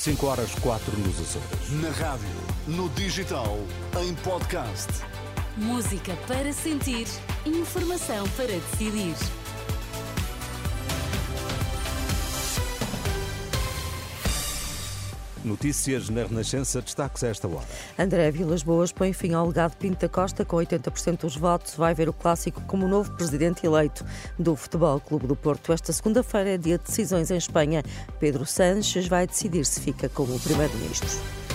5h04 nos Açores. Na rádio, no digital, em podcast. Música para sentir, informação para decidir. Notícias na Renascença, destaques a esta hora. André Vilas-Boas põe fim ao legado Pinto da Costa com 80% dos votos. Vai ver o Clássico como novo presidente eleito do Futebol Clube do Porto. Esta segunda-feira é dia de decisões em Espanha. Pedro Sánchez vai decidir se fica como primeiro-ministro.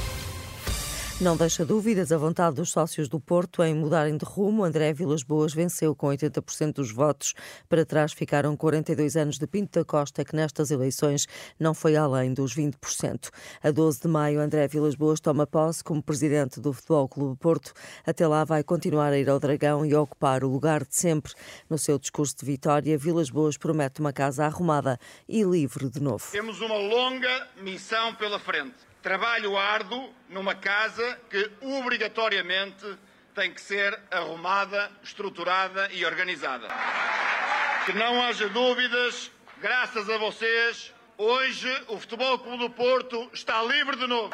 Não deixa dúvidas a vontade dos sócios do Porto em mudarem de rumo. André Vilas-Boas venceu com 80% dos votos. Para trás ficaram 42 anos de Pinto da Costa, que nestas eleições não foi além dos 20%. A 12 de maio, André Vilas-Boas toma posse como presidente do Futebol Clube Porto. Até lá vai continuar a ir ao Dragão e a ocupar o lugar de sempre. No seu discurso de vitória, Vilas-Boas promete uma casa arrumada e livre de novo. Temos uma longa missão pela frente. Trabalho árduo numa casa que obrigatoriamente tem que ser arrumada, estruturada e organizada. Que não haja dúvidas, graças a vocês, hoje o Futebol Clube do Porto está livre de novo.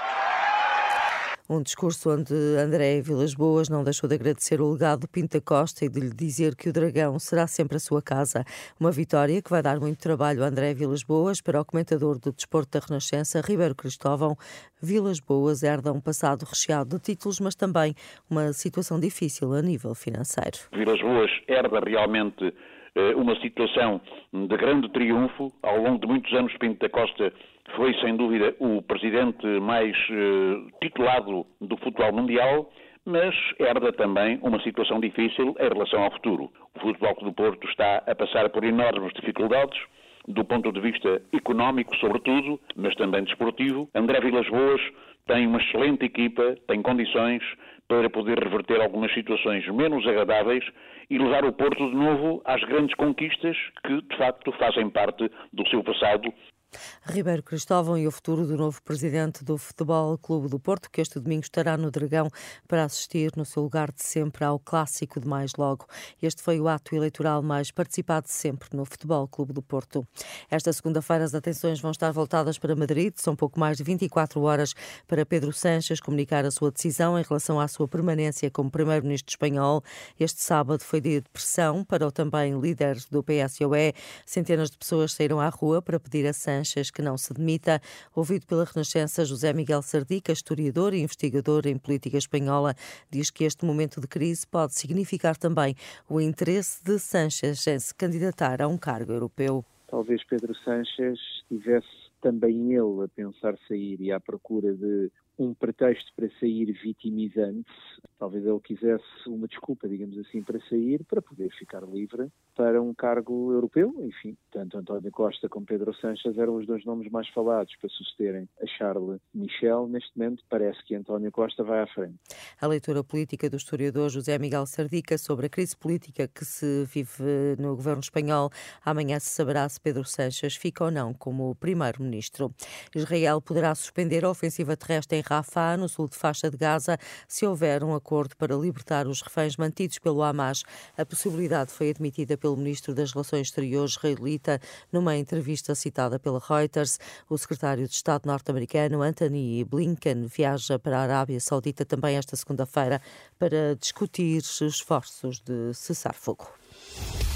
Um discurso onde André Vilas-Boas não deixou de agradecer o legado de Pinto da Costa e de lhe dizer que o Dragão será sempre a sua casa. Uma vitória que vai dar muito trabalho a André Vilas-Boas. Para o comentador do Desporto da Renascença, Ribeiro Cristóvão, Vilas-Boas herda um passado recheado de títulos, mas também uma situação difícil a nível financeiro. Vilas-Boas herda realmente uma situação de grande triunfo. Ao longo de muitos anos, Pinto da Costa foi, sem dúvida, o presidente mais titulado do futebol mundial, mas herda também uma situação difícil em relação ao futuro. O Futebol Clube do Porto está a passar por enormes dificuldades, do ponto de vista económico, sobretudo, mas também desportivo. André Vilas-Boas tem uma excelente equipa, tem condições para poder reverter algumas situações menos agradáveis e levar o Porto de novo às grandes conquistas que, de facto, fazem parte do seu passado. Ribeiro Cristóvão e o futuro do novo presidente do Futebol Clube do Porto, que este domingo estará no Dragão para assistir no seu lugar de sempre ao Clássico de mais logo. Este foi o ato eleitoral mais participado de sempre no Futebol Clube do Porto. Esta segunda-feira as atenções vão estar voltadas para Madrid. São pouco mais de 24 horas para Pedro Sánchez comunicar a sua decisão em relação à sua permanência como primeiro-ministro espanhol. Este sábado foi dia de pressão para o também líder do PSOE. Centenas de pessoas saíram à rua para pedir a Sánchez que não se demita. Ouvido pela Renascença, José Miguel Sardica, historiador e investigador em política espanhola, diz que este momento de crise pode significar também o interesse de Sánchez em se candidatar a um cargo europeu. Talvez Pedro Sánchez estivesse também ele a pensar sair e à procura de um pretexto para sair vitimizante-se. Talvez ele quisesse uma desculpa, digamos assim, para sair, para poder ficar livre para um cargo europeu. Enfim, tanto António Costa como Pedro Sánchez eram os dois nomes mais falados para sucederem a Charles Michel. Neste momento parece que António Costa vai à frente. A leitura política do historiador José Miguel Sardica sobre a crise política que se vive no governo espanhol. Amanhã se saberá se Pedro Sánchez fica ou não como primeiro-ministro. Israel poderá suspender a ofensiva terrestre em Rafah, no sul de faixa de Gaza, se houver um acordo para libertar os reféns mantidos pelo Hamas. A possibilidade foi admitida pelo ministro das Relações Exteriores israelita numa entrevista citada pela Reuters. O secretário de Estado norte-americano, Antony Blinken, viaja para a Arábia Saudita também esta segunda-feira para discutir os esforços de cessar fogo.